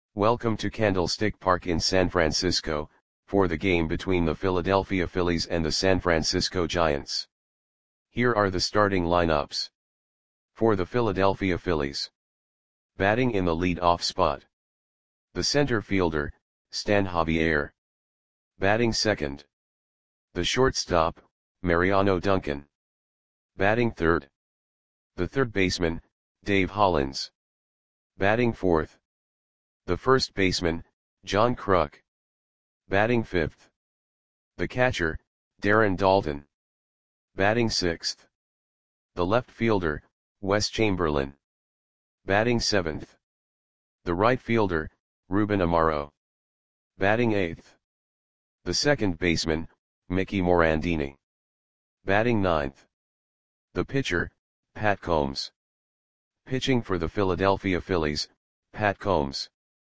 Welcome to Candlestick Park in San Francisco, for the game between the Philadelphia Phillies and the San Francisco Giants. Here are the starting lineups. For the Philadelphia Phillies. Batting in the lead-off spot. The center fielder, Stan Javier. Batting second. The shortstop, Mariano Duncan. Batting third. The third baseman, Dave Hollins. Batting fourth. The first baseman, John Kruk. Batting fifth. The catcher, Darren Daulton. Batting sixth. The left fielder, Wes Chamberlain. Batting seventh. The right fielder, Ruben Amaro. Batting eighth. The second baseman, Mickey Morandini. Batting ninth. The pitcher, Pat Combs. Pitching for the Philadelphia Phillies, Pat Combs.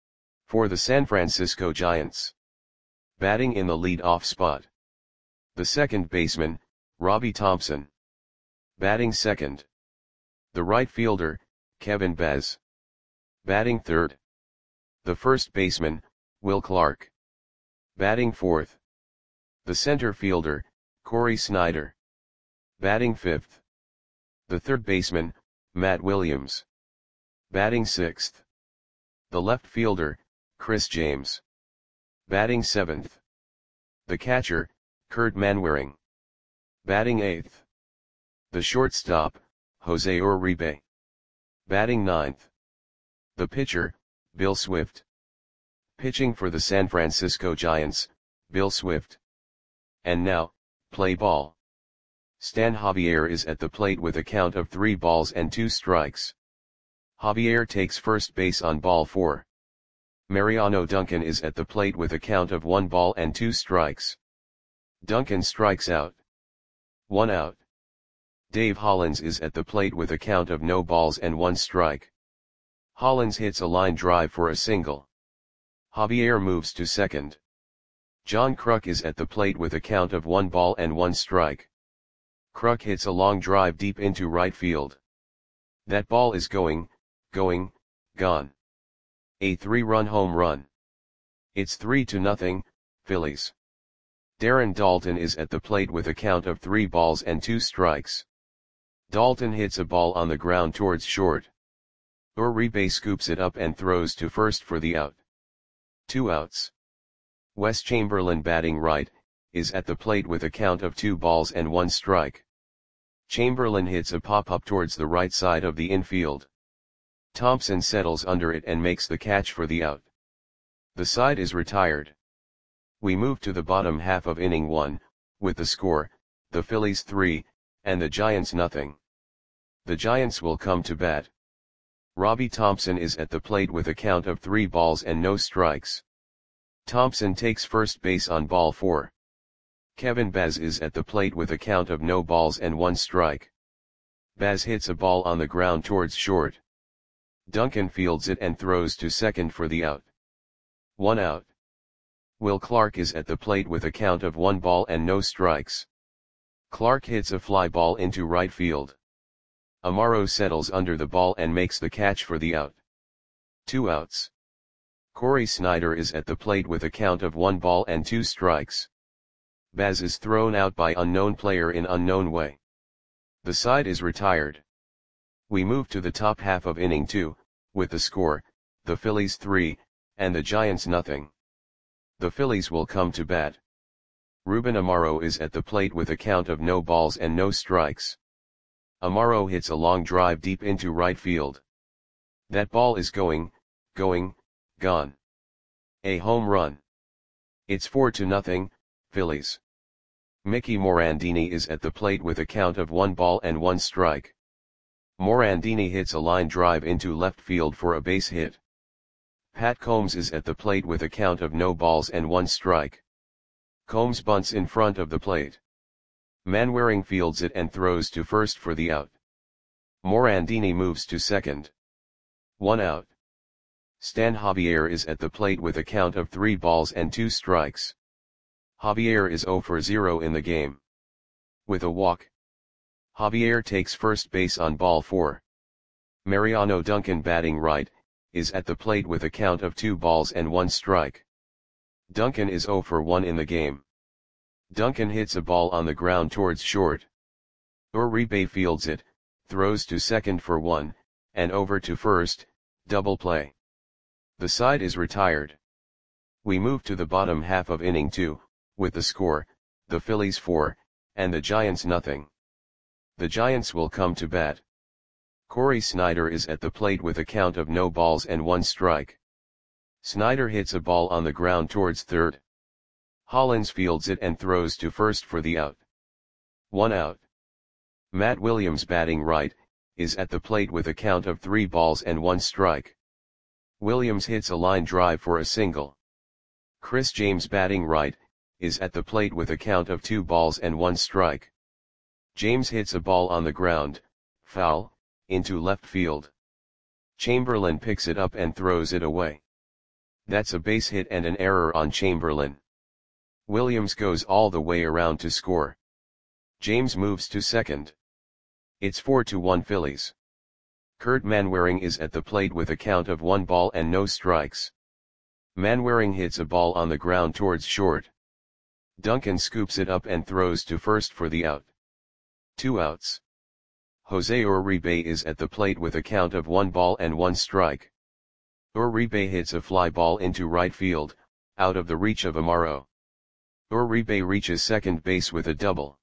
For the San Francisco Giants. Batting in the lead-off spot. The second baseman, Robbie Thompson. Batting second. The right fielder, Kevin Bez. Batting third. The first baseman, Will Clark. Batting fourth. The center fielder, Corey Snyder. Batting fifth. The third baseman, Matt Williams. Batting sixth. The left fielder, Chris James. Batting seventh. The catcher, Kurt Manwaring. Batting eighth. The shortstop, Jose Uribe. Batting ninth. The pitcher, Bill Swift. Pitching for the San Francisco Giants, Bill Swift. And now, play ball. Stan Javier is at the plate with a count of 3 balls and 2 strikes. Javier takes first base on ball 4. Mariano Duncan is at the plate with a count of 1 ball and 2 strikes. Duncan strikes out. 1 out. Dave Hollins is at the plate with a count of no balls and 1 strike. Hollins hits a line drive for a single. Javier moves to second. John Kruk is at the plate with a count of 1 ball and 1 strike. Kruk hits a long drive deep into right field. That ball is going, gone. A 3-run home run. It's 3-0, Phillies. Darren Daulton is at the plate with a count of 3 balls and 2 strikes. Daulton hits a ball on the ground towards short. Uribe scoops it up and throws to first for the out. 2 outs. Wes Chamberlain, batting right, is at the plate with a count of 2 balls and 1 strike. Chamberlain hits a pop-up towards the right side of the infield. Thompson settles under it and makes the catch for the out. The side is retired. We move to the bottom half of inning 1, with the score, the Phillies 3, and the Giants nothing. The Giants will come to bat. Robbie Thompson is at the plate with a count of 3 balls and no strikes. Thompson takes first base on ball 4. Kevin Bez is at the plate with a count of no balls and 1 strike. Bez hits a ball on the ground towards short. Duncan fields it and throws to second for the out. 1 out. Will Clark is at the plate with a count of 1 ball and no strikes. Clark hits a fly ball into right field. Amaro settles under the ball and makes the catch for the out. 2 outs. Corey Snyder is at the plate with a count of 1 ball and 2 strikes. Baz is thrown out by unknown player in unknown way. The side is retired. We move to the top half of inning 2, with the score, the Phillies 3, and the Giants nothing. The Phillies will come to bat. Ruben Amaro is at the plate with a count of no balls and no strikes. Amaro hits a long drive deep into right field. That ball is going, gone. A home run. It's 4-0, Phillies. Mickey Morandini is at the plate with a count of 1 ball and 1 strike. Morandini hits a line drive into left field for a base hit. Pat Combs is at the plate with a count of no balls and 1 strike. Combs bunts in front of the plate. Manwaring fields it and throws to first for the out. Morandini moves to second. 1 out. Stan Javier is at the plate with a count of 3 balls and 2 strikes. Javier is 0 for 0 in the game. With a walk. Javier takes first base on ball 4. Mariano Duncan, batting right, is at the plate with a count of 2 balls and 1 strike. Duncan is 0 for 1 in the game. Duncan hits a ball on the ground towards short. Uribe fields it, throws to second for 1, and over to first, double play. The side is retired. We move to the bottom half of inning 2, with the score, the Phillies 4, and the Giants nothing. The Giants will come to bat. Corey Snyder is at the plate with a count of no balls and 1 strike. Snyder hits a ball on the ground towards third. Hollins fields it and throws to first for the out. 1 out. Matt Williams, batting right, is at the plate with a count of 3 balls and 1 strike. Williams hits a line drive for a single. Chris James, batting right, is at the plate with a count of 2 balls and 1 strike. James hits a ball on the ground, foul, into left field. Chamberlain picks it up and throws it away. That's a base hit and an error on Chamberlain. Williams goes all the way around to score. James moves to second. It's 4-1 Phillies. Kurt Manwaring is at the plate with a count of 1 ball and no strikes. Manwaring hits a ball on the ground towards short. Duncan scoops it up and throws to first for the out. 2 outs. Jose Uribe is at the plate with a count of 1 ball and 1 strike. Uribe hits a fly ball into right field, out of the reach of Amaro. Uribe reaches second base with a double.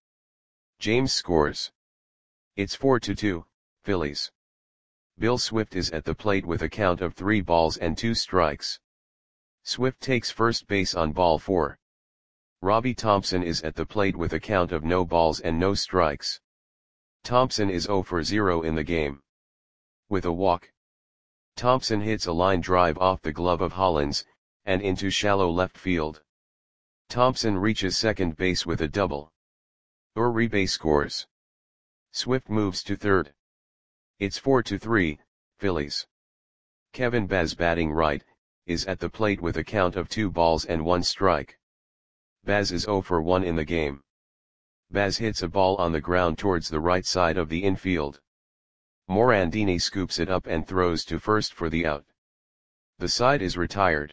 James scores. It's 4-2, Phillies. Bill Swift is at the plate with a count of 3 balls and 2 strikes. Swift takes first base on ball 4. Robbie Thompson is at the plate with a count of no balls and no strikes. Thompson is 0 for 0 in the game. With a walk, Thompson hits a line drive off the glove of Hollins, and into shallow left field. Thompson reaches second base with a double. Uribe scores. Swift moves to third. It's 4-3, Phillies. Kevin Baz, batting right, is at the plate with a count of 2 balls and 1 strike. Baz is 0 for 1 in the game. Baz hits a ball on the ground towards the right side of the infield. Morandini scoops it up and throws to first for the out. The side is retired.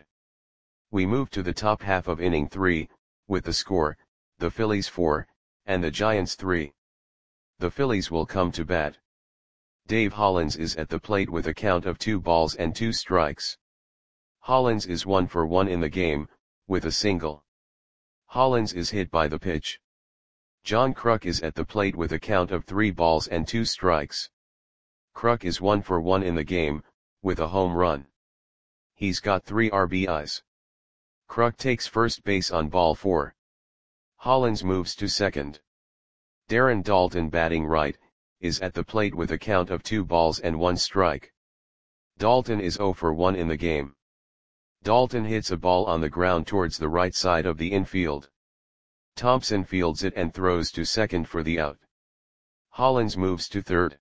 We move to the top half of inning 3, with the score, the Phillies 4, and the Giants 3. The Phillies will come to bat. Dave Hollins is at the plate with a count of 2 balls and 2 strikes. Hollins is 1 for 1 in the game, with a single. Hollins is hit by the pitch. John Kruk is at the plate with a count of 3 balls and 2 strikes. Kruk is 1 for 1 in the game, with a home run. He's got 3 RBIs. Kruk takes first base on ball 4. Hollins moves to second. Darren Daulton, batting right, is at the plate with a count of 2 balls and 1 strike. Daulton is 0 for 1 in the game. Daulton hits a ball on the ground towards the right side of the infield. Thompson fields it and throws to second for the out. Hollins moves to third.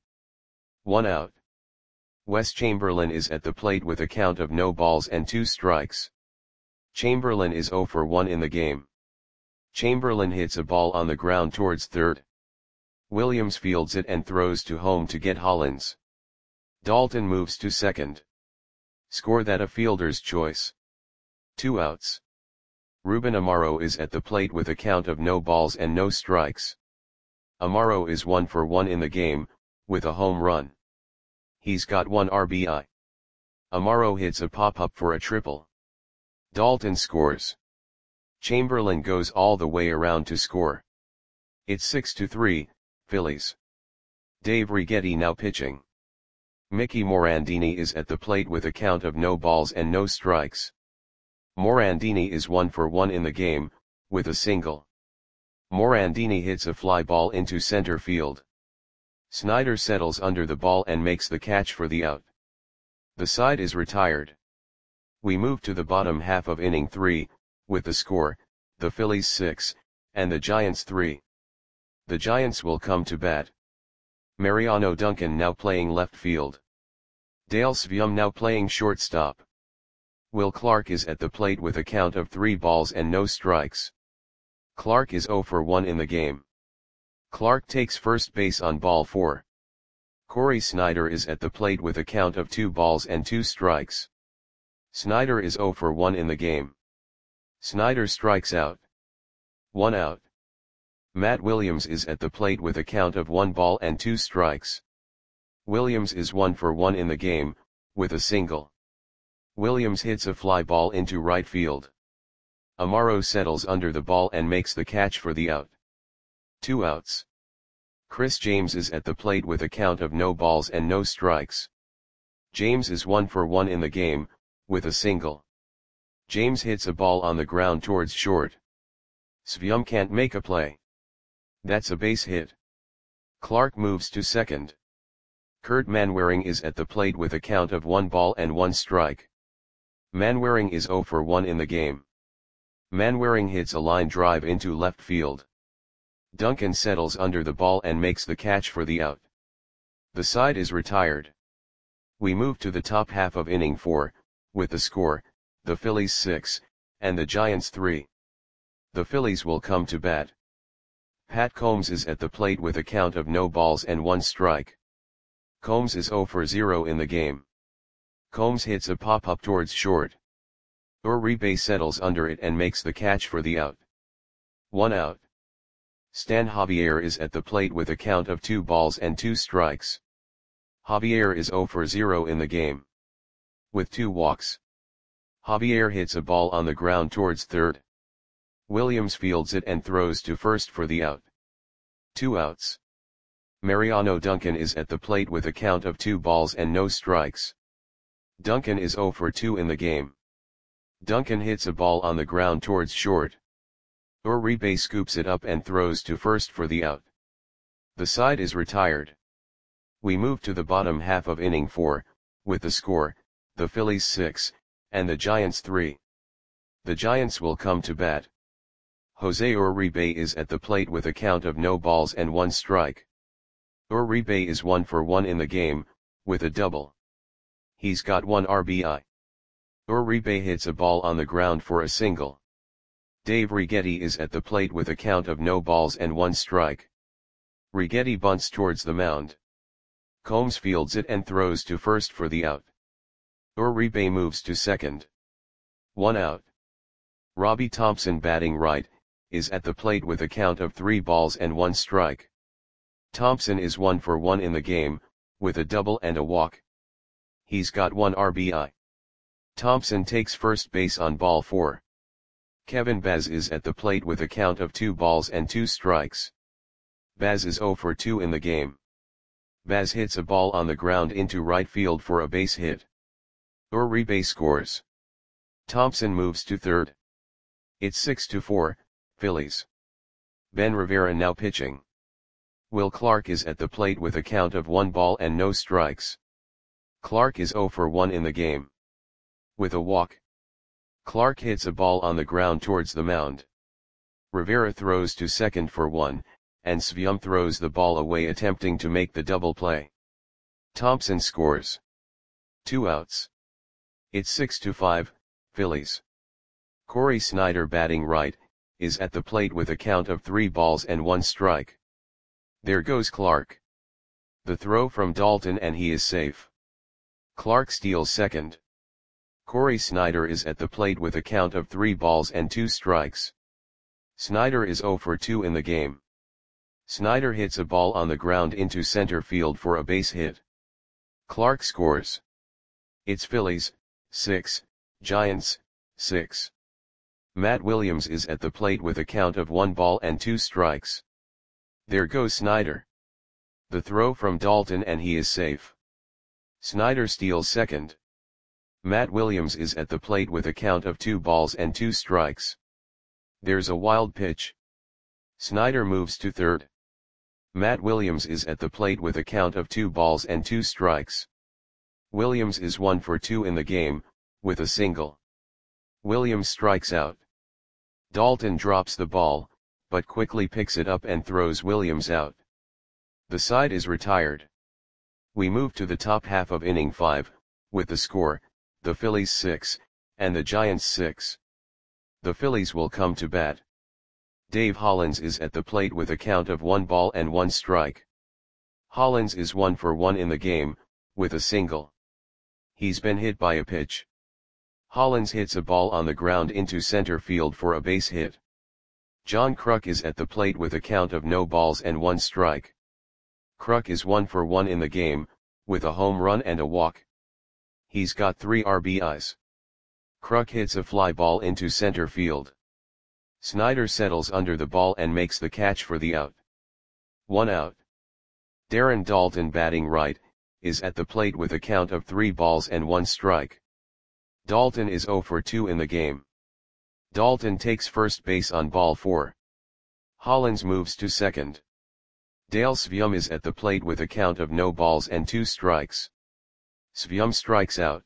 1 out. Wes Chamberlain is at the plate with a count of no balls and 2 strikes. Chamberlain is 0 for 1 in the game. Chamberlain hits a ball on the ground towards third. Williams fields it and throws to home to get Hollins. Daulton moves to second. Score that a fielder's choice. 2 outs. Ruben Amaro is at the plate with a count of no balls and no strikes. Amaro is 1 for 1 in the game, with a home run. He's got 1 RBI. Amaro hits a pop-up for a triple. Daulton scores. Chamberlain goes all the way around to score. It's 6-3, Phillies. Dave Righetti now pitching. Mickey Morandini is at the plate with a count of no balls and no strikes. Morandini is 1 for 1 in the game, with a single. Morandini hits a fly ball into center field. Snyder settles under the ball and makes the catch for the out. The side is retired. We move to the bottom half of inning 3, with the score, the Phillies 6, and the Giants 3. The Giants will come to bat. Mariano Duncan now playing left field. Dale Svum now playing shortstop. Will Clark is at the plate with a count of 3 balls and no strikes. Clark is 0 for 1 in the game. Clark takes first base on ball 4. Corey Snyder is at the plate with a count of 2 balls and 2 strikes. Snyder is 0 for 1 in the game. Snyder strikes out. 1 out. Matt Williams is at the plate with a count of 1 ball and 2 strikes. Williams is 1 for 1 in the game, with a single. Williams hits a fly ball into right field. Amaro settles under the ball and makes the catch for the out. 2 outs. Chris James is at the plate with a count of no balls and no strikes. James is 1 for 1 in the game, with a single. James hits a ball on the ground towards short. Svyum can't make a play. That's a base hit. Clark moves to second. Kurt Manwaring is at the plate with a count of 1 ball and 1 strike. Manwaring is 0 for 1 in the game. Manwaring hits a line drive into left field. Duncan settles under the ball and makes the catch for the out. The side is retired. We move to the top half of inning 4, with the score, the Phillies 6, and the Giants 3. The Phillies will come to bat. Pat Combs is at the plate with a count of no balls and 1 strike. Combs is 0 for 0 in the game. Combs hits a pop-up towards short. Uribe settles under it and makes the catch for the out. 1 out. Stan Javier is at the plate with a count of 2 balls and 2 strikes. Javier is 0 for 0 in the game. With 2 walks. Javier hits a ball on the ground towards third. Williams fields it and throws to first for the out. 2 outs. Mariano Duncan is at the plate with a count of 2 balls and no strikes. Duncan is 0 for 2 in the game. Duncan hits a ball on the ground towards short. Uribe scoops it up and throws to first for the out. The side is retired. We move to the bottom half of inning 4, with the score, the Phillies 6, and the Giants 3. The Giants will come to bat. Jose Uribe is at the plate with a count of no balls and 1 strike. Uribe is 1 for 1 in the game, with a double. He's got 1 RBI. Uribe hits a ball on the ground for a single. Dave Righetti is at the plate with a count of no balls and 1 strike. Righetti bunts towards the mound. Combs fields it and throws to first for the out. Uribe moves to second. 1 out. Robbie Thompson, batting right, is at the plate with a count of 3 balls and 1 strike. Thompson is 1 for 1 in the game, with a double and a walk. He's got 1 RBI. Thompson takes first base on ball 4. Kevin Baz is at the plate with a count of 2 balls and 2 strikes. Baz is 0 for 2 in the game. Baz hits a ball on the ground into right field for a base hit. Uribe scores. Thompson moves to third. It's 6-4, Phillies. Ben Rivera now pitching. Will Clark is at the plate with a count of 1 ball and no strikes. Clark is 0 for 1 in the game. With a walk. Clark hits a ball on the ground towards the mound. Rivera throws to second for 1, and Svyum throws the ball away attempting to make the double play. Thompson scores. 2 outs. It's 6-5, Phillies. Corey Snyder, batting right, is at the plate with a count of 3 balls and 1 strike. There goes Clark. The throw from Dalton and he is safe. Clark steals second. Corey Snyder is at the plate with a count of 3 balls and 2 strikes. Snyder is 0 for 2 in the game. Snyder hits a ball on the ground into center field for a base hit. Clark scores. It's Phillies, 6, Giants, 6. Matt Williams is at the plate with a count of 1 ball and 2 strikes. There goes Snyder. The throw from Dalton and he is safe. Snyder steals second. Matt Williams is at the plate with a count of 2 balls and 2 strikes. There's a wild pitch. Snyder moves to third. Matt Williams is at the plate with a count of 2 balls and 2 strikes. Williams is 1 for 2 in the game, with a single. Williams strikes out. Dalton drops the ball, but quickly picks it up and throws Williams out. The side is retired. We move to the top half of inning 5, with the score, the Phillies 6, and the Giants 6. The Phillies will come to bat. Dave Hollins is at the plate with a count of 1 ball and 1 strike. Hollins is 1 for 1 in the game, with a single. He's been hit by a pitch. Hollins hits a ball on the ground into center field for a base hit. John Kruk is at the plate with a count of no balls and 1 strike. Kruk is 1 for 1 in the game, with a home run and a walk. He's got 3 RBIs. Kruk hits a fly ball into center field. Snyder settles under the ball and makes the catch for the out. 1 out. Darren Daulton, batting right, is at the plate with a count of 3 balls and 1 strike. Daulton is 0 for 2 in the game. Daulton takes first base on ball 4. Hollins moves to second. Dale Svium is at the plate with a count of no balls and 2 strikes. Svium strikes out.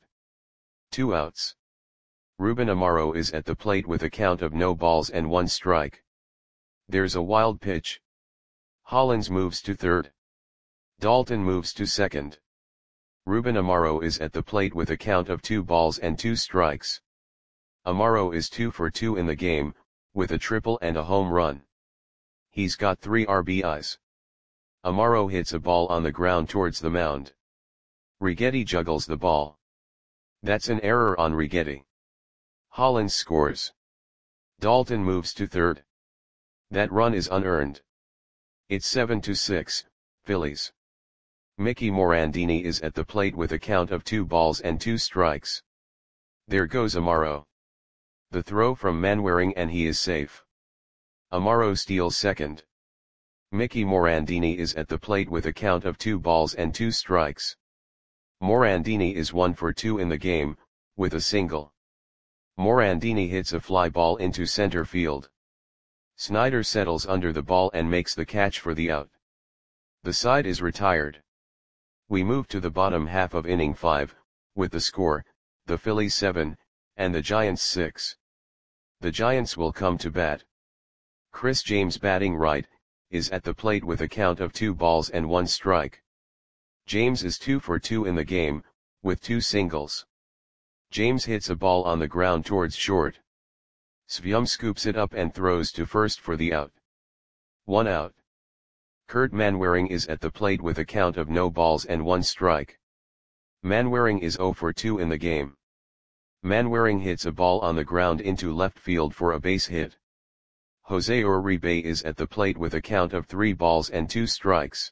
2 outs. Ruben Amaro is at the plate with a count of no balls and 1 strike. There's a wild pitch. Hollins moves to third. Daulton moves to second. Ruben Amaro is at the plate with a count of 2 balls and 2 strikes. Amaro is 2 for 2 in the game, with a triple and a home run. He's got 3 RBIs. Amaro hits a ball on the ground towards the mound. Righetti juggles the ball. That's an error on Righetti. Hollins scores. Daulton moves to third. That run is unearned. It's 7-6, Phillies. Mickey Morandini is at the plate with a count of 2 balls and 2 strikes. There goes Amaro. The throw from Manwaring and he is safe. Amaro steals second. Mickey Morandini is at the plate with a count of 2 balls and 2 strikes. Morandini is 1 for 2 in the game, with a single. Morandini hits a fly ball into center field. Snyder settles under the ball and makes the catch for the out. The side is retired. We move to the bottom half of inning 5, with the score, the Phillies 7, and the Giants 6. The Giants will come to bat. Chris James, batting right, is at the plate with a count of 2 balls and 1 strike. James is 2 for 2 in the game, with 2 singles. James hits a ball on the ground towards short. Svium scoops it up and throws to first for the out. 1 out. Kurt Manwaring is at the plate with a count of no balls and 1 strike. Manwaring is 0 for 2 in the game. Manwaring hits a ball on the ground into left field for a base hit. Jose Uribe is at the plate with a count of 3 balls and 2 strikes.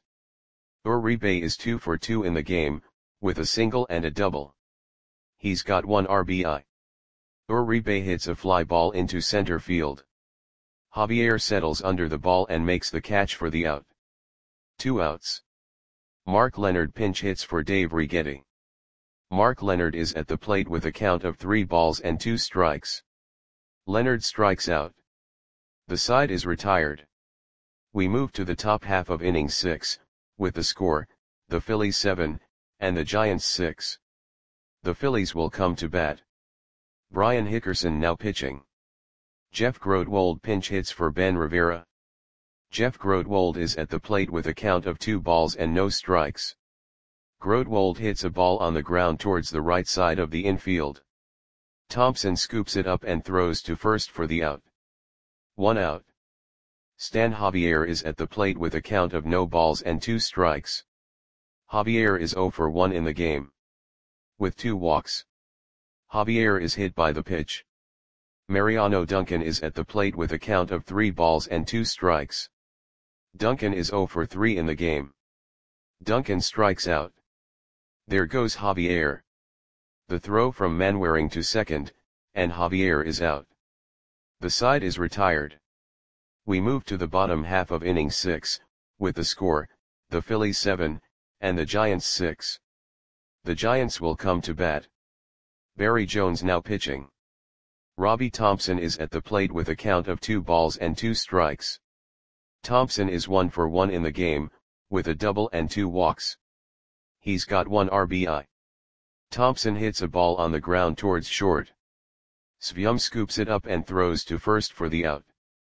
Uribe is 2 for 2 in the game, with a single and a double. He's got 1 RBI. Uribe hits a fly ball into center field. Javier settles under the ball and makes the catch for the out. 2 outs. Mark Leonard pinch hits for Dave Righetti. Mark Leonard is at the plate with a count of 3 balls and 2 strikes. Leonard strikes out. The side is retired. We move to the top half of inning 6, with the score, the Phillies 7, and the Giants 6. The Phillies will come to bat. Brian Hickerson now pitching. Jeff Grotwold pinch hits for Ben Rivera. Jeff Grotwold is at the plate with a count of 2 balls and no strikes. Grotwold hits a ball on the ground towards the right side of the infield. Thompson scoops it up and throws to first for the out. 1 out. Stan Javier is at the plate with a count of no balls and 2 strikes. Javier is 0 for 1 in the game. With 2 walks. Javier is hit by the pitch. Mariano Duncan is at the plate with a count of 3 balls and 2 strikes. Duncan is 0 for 3 in the game. Duncan strikes out. There goes Javier. The throw from Manwaring to second, and Javier is out. The side is retired. We move to the bottom half of inning 6, with the score, the Phillies 7, and the Giants 6. The Giants will come to bat. Barry Jones now pitching. Robbie Thompson is at the plate with a count of 2 balls and 2 strikes. Thompson is 1 for 1 in the game, with a double and 2 walks. He's got 1 RBI. Thompson hits a ball on the ground towards short. Svium scoops it up and throws to first for the out.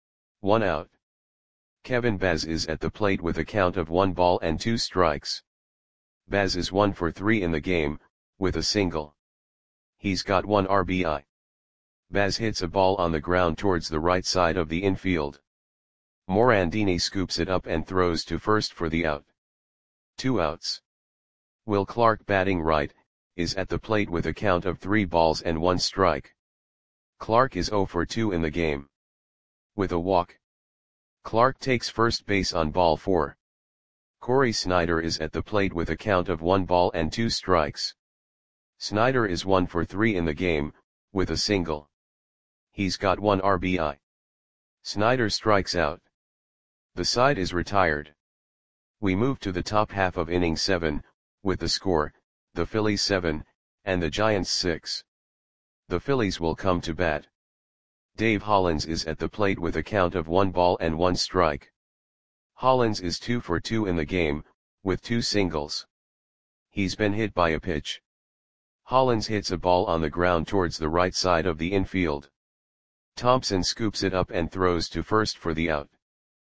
1 out. Kevin Baz is at the plate with a count of 1 ball and 2 strikes. Baz is 1 for 3 in the game, with a single. He's got 1 RBI. Baz hits a ball on the ground towards the right side of the infield. Morandini scoops it up and throws to first for the out. 2 outs. Will Clark, batting right, is at the plate with a count of 3 balls and 1 strike. Clark is 0 for 2 in the game. With a walk, Clark takes first base on ball 4. Corey Snyder is at the plate with a count of 1 ball and 2 strikes. Snyder is 1 for 3 in the game, with a single. He's got 1 RBI. Snyder strikes out. The side is retired. We move to the top half of inning 7, with the score, the Phillies 7, and the Giants 6. The Phillies will come to bat. Dave Hollins is at the plate with a count of 1 ball and 1 strike. Hollins is 2 for 2 in the game, with 2 singles. He's been hit by a pitch. Hollins hits a ball on the ground towards the right side of the infield. Thompson scoops it up and throws to first for the out.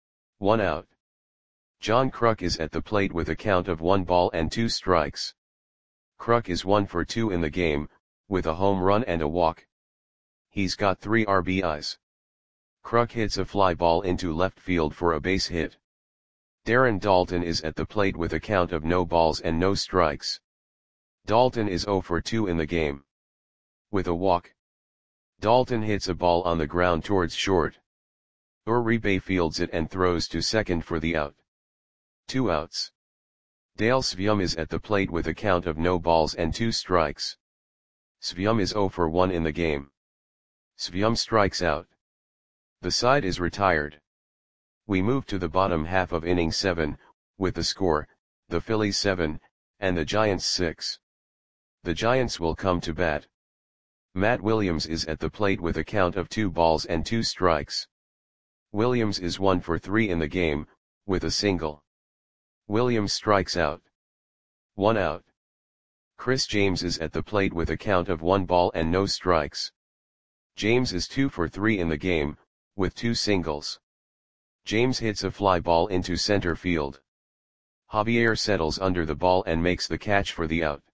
1 out. John Kruk is at the plate with a count of 1 ball and 2 strikes. Kruk is 1 for 2 in the game, with a home run and a walk. He's got 3 RBIs. Kruk hits a fly ball into left field for a base hit. Darren Daulton is at the plate with a count of no balls and no strikes. Daulton is 0 for 2 in the game. With a walk, Daulton hits a ball on the ground towards short. Uribe fields it and throws to second for the out. 2 outs. Dale Svium is at the plate with a count of no balls and 2 strikes. Svium is 0 for 1 in the game. Svium strikes out. The side is retired. We move to the bottom half of inning 7, with the score, the Phillies 7, and the Giants 6. The Giants will come to bat. Matt Williams is at the plate with a count of 2 balls and 2 strikes. Williams is 1 for 3 in the game, with a single. Williams strikes out. 1 out. Chris James is at the plate with a count of 1 ball and no strikes. James is 2 for 3 in the game, with 2 singles. James hits a fly ball into center field. Javier settles under the ball and makes the catch for the out.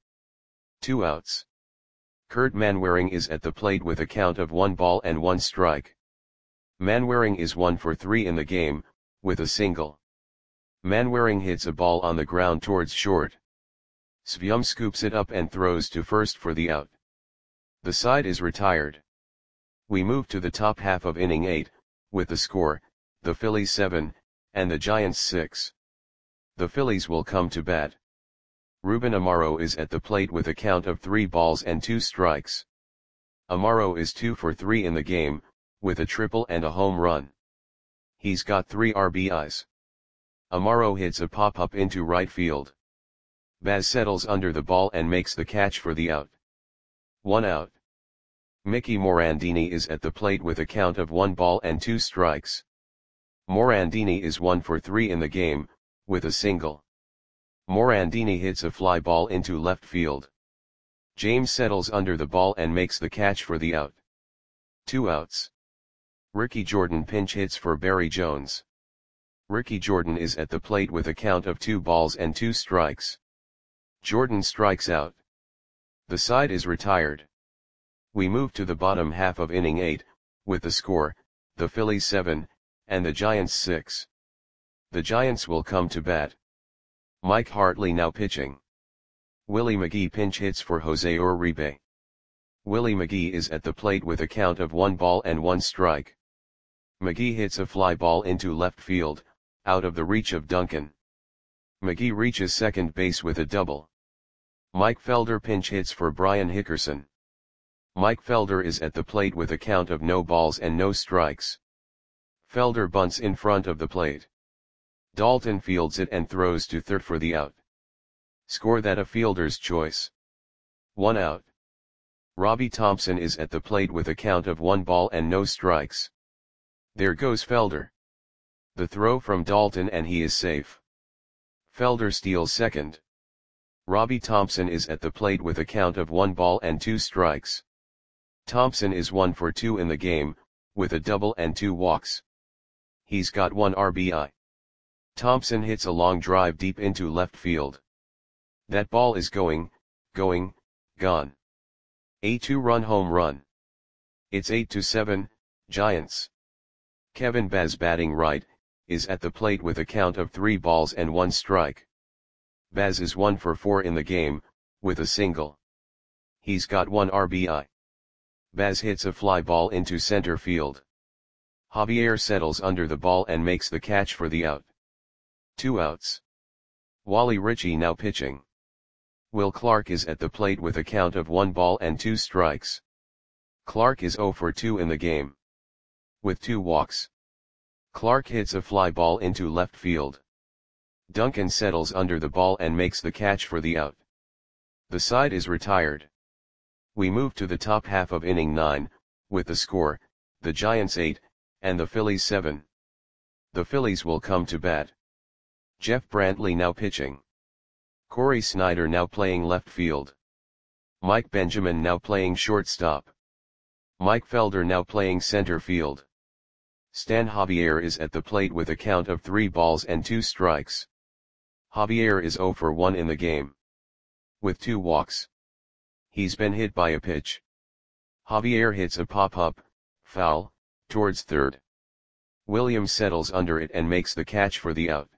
2 outs. Kurt Manwaring is at the plate with a count of 1 ball and 1 strike. Manwaring is 1 for 3 in the game, with a single. Manwaring hits a ball on the ground towards short. Svium scoops it up and throws to first for the out. The side is retired. We move to the top half of inning 8, with the score, the Phillies 7, and the Giants 6. The Phillies will come to bat. Ruben Amaro is at the plate with a count of 3 balls and 2 strikes. Amaro is 2 for 3 in the game, with a triple and a home run. He's got 3 RBIs. Amaro hits a pop-up into right field. Baz settles under the ball and makes the catch for the out. 1 out. Mickey Morandini is at the plate with a count of 1 ball and 2 strikes. Morandini is 1 for 3 in the game, with a single. Morandini hits a fly ball into left field. James settles under the ball and makes the catch for the out. 2 outs. Ricky Jordan pinch hits for Barry Jones. Ricky Jordan is at the plate with a count of 2 balls and 2 strikes. Jordan strikes out. The side is retired. We move to the bottom half of inning 8, with the score, the Phillies 7, and the Giants 6. The Giants will come to bat. Mike Hartley now pitching. Willie McGee pinch hits for Jose Uribe. Willie McGee is at the plate with a count of 1 ball and 1 strike. McGee hits a fly ball into left field, out of the reach of Duncan. McGee reaches second base with a double. Mike Felder pinch hits for Brian Hickerson. Mike Felder is at the plate with a count of no balls and no strikes. Felder bunts in front of the plate. Daulton fields it and throws to third for the out. Score that a fielder's choice. 1 out. Robbie Thompson is at the plate with a count of 1 ball and no strikes. There goes Felder. The throw from Daulton and he is safe. Felder steals second. Robbie Thompson is at the plate with a count of 1 ball and 2 strikes. Thompson is 1 for 2 in the game, with a double and 2 walks. He's got 1 RBI. Thompson hits a long drive deep into left field. That ball is going, gone. A 2-run home run. It's 8-7, Giants. Kevin Baz, batting right, is at the plate with a count of 3 balls and 1 strike. Baz is 1 for 4 in the game, with a single. He's got 1 RBI. Baz hits a fly ball into center field. Javier settles under the ball and makes the catch for the out. 2 outs. Wally Ritchie now pitching. Will Clark is at the plate with a count of 1 ball and 2 strikes. Clark is 0 for 2 in the game. With 2 walks. Clark hits a fly ball into left field. Duncan settles under the ball and makes the catch for the out. The side is retired. We move to the top half of inning 9, with the score, the Giants 8, and the Phillies 7. The Phillies will come to bat. Jeff Brantley now pitching. Corey Snyder now playing left field. Mike Benjamin now playing shortstop. Mike Felder now playing center field. Stan Javier is at the plate with a count of 3 balls and 2 strikes. Javier is 0 for 1 in the game. With 2 walks. He's been hit by a pitch. Javier hits a pop-up, foul, towards third. Williams settles under it and makes the catch for the out.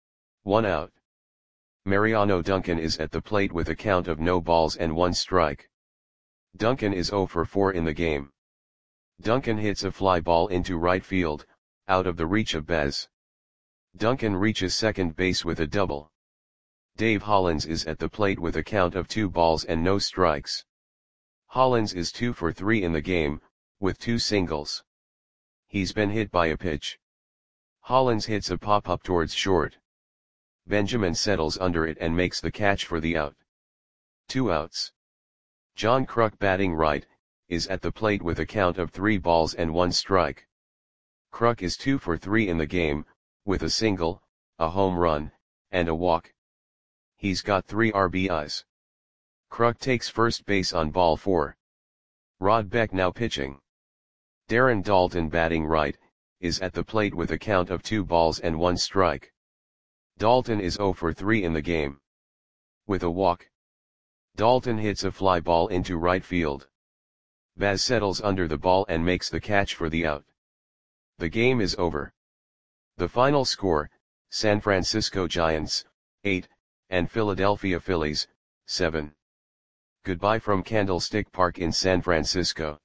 1 out. Mariano Duncan is at the plate with a count of no balls and 1 strike. Duncan is 0 for 4 in the game. Duncan hits a fly ball into right field, out of the reach of Baz. Duncan reaches second base with a double. Dave Hollins is at the plate with a count of 2 balls and no strikes. Hollins is 2 for 3 in the game, with 2 singles. He's been hit by a pitch. Hollins hits a pop-up towards short. Benjamin settles under it and makes the catch for the out. 2 outs. John Kruk batting right, is at the plate with a count of 3 balls and 1 strike. Kruk is 2 for 3 in the game, with a single, a home run, and a walk. He's got 3 RBIs. Kruk takes first base on ball 4. Rod Beck now pitching. Darren Daulton batting right, is at the plate with a count of 2 balls and 1 strike. Daulton is 0 for 3 in the game. With a walk. Daulton hits a fly ball into right field. Baz settles under the ball and makes the catch for the out. The game is over. The final score, San Francisco Giants, 8, and Philadelphia Phillies, 7. Goodbye from Candlestick Park in San Francisco.